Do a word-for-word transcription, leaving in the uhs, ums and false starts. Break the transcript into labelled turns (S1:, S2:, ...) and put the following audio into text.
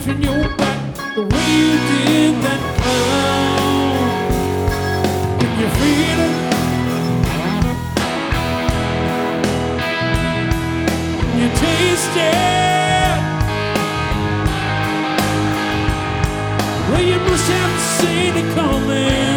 S1: turn your back the way you did that clown. When you feel it, you taste it. Well, you must have seen it coming.